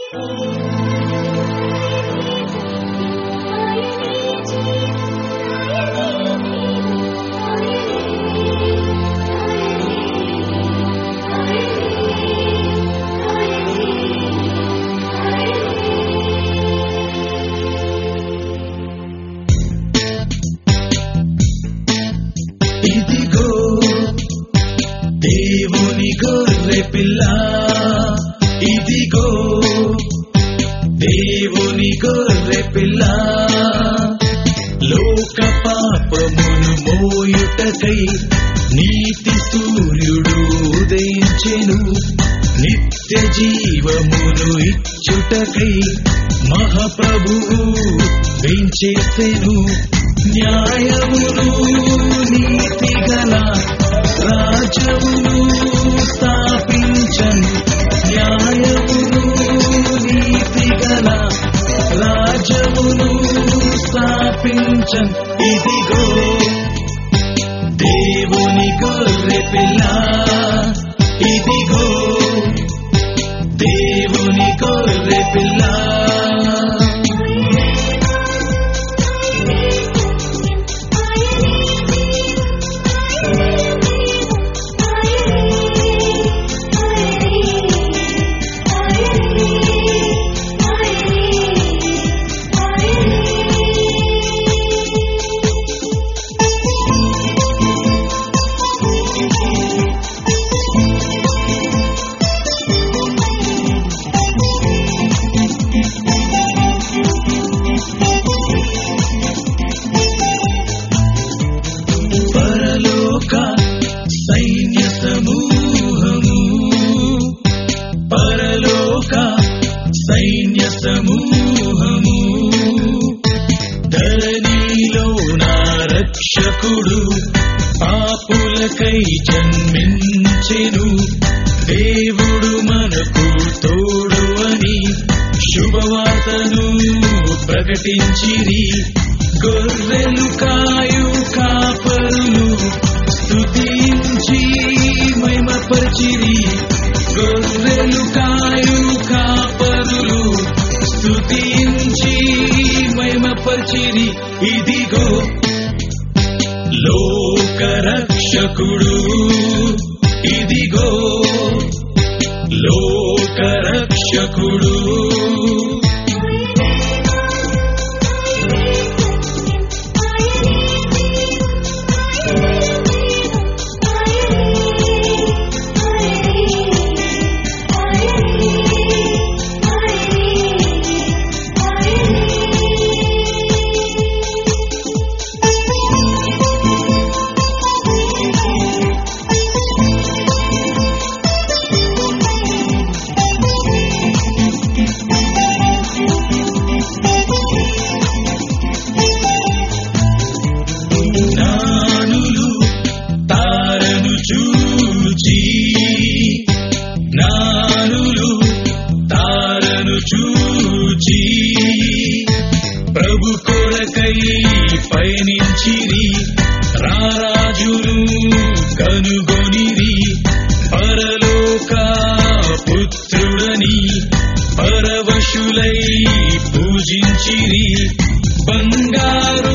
ఇదిగో దేవుని గొర్రె పిల్ల, ఇదిగో దేవుని గొర్రె పిల్ల, లోక పాపమును మోయుటకై నీతి సూర్యుడు ఉదయించెను, నిత్య జీవమును ఇచ్చుటకై మహాప్రభువు వేంచేసెను. న్యాయమును నీతి గల రాజ్యమును స్థాపించను, న్యాయమును నీతి గల రాజ్యమును స్థాపించను. ఇదిగో దేవుని గొర్రె పిల్ల, ఇదిగో దేవుని గొర్రె పిల్ల. సైన్య సమూహము ధరణిలో నా రక్షకుడు పాపులకై జన్మించెను, దేవుడు మనకు తోడు అని శుభవార్తను ప్రకటించిరి. గొర్రెలు కాయు కాపరులు స్తుతించి మహిమపరిచిరి, గొర్రెలు కాయు కాపరులు స్తుతించి మహిమపరిచిరి. ఇదిగో లోక రక్షకుడు, ఇదిగో లోక రక్షకుడు. జ్ఞానులు తారను చూచి ప్రభు కొరకై పయనించిరి, రారాజును కనుగొనిరి, పరలోక పుత్రుడని పరవశులై పూజించిరి. బంగారు